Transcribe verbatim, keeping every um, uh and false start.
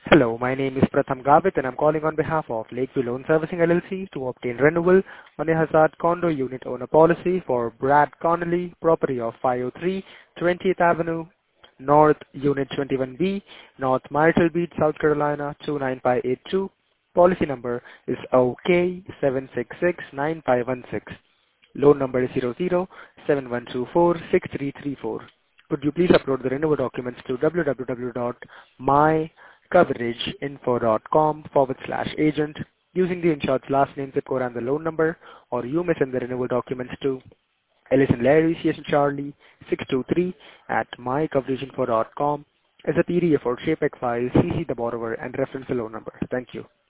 Hello, my name is Pratham Gavit, and I'm calling on behalf of Lakeview Loan Servicing L L C to obtain renewal on a Hazard condo unit owner policy for Brad Connolly, property of five oh three twentieth Avenue, North, Unit twenty-one B, North Myrtle Beach, South Carolina two nine five eight two. Policy number is O K seven six six nine five one six. Loan number is zero zero seven one two four six three three four. Could you please upload the renewal documents to www.mycoverageinfo.com forward slash agent using the insured's last name, zip code, and the loan number, or you may send the renewal documents to Ellison Larry, C S Charlie, six two three at mycoverageinfo.com as a P D F or JPEG file, C C the borrower, and reference the loan number. Thank you.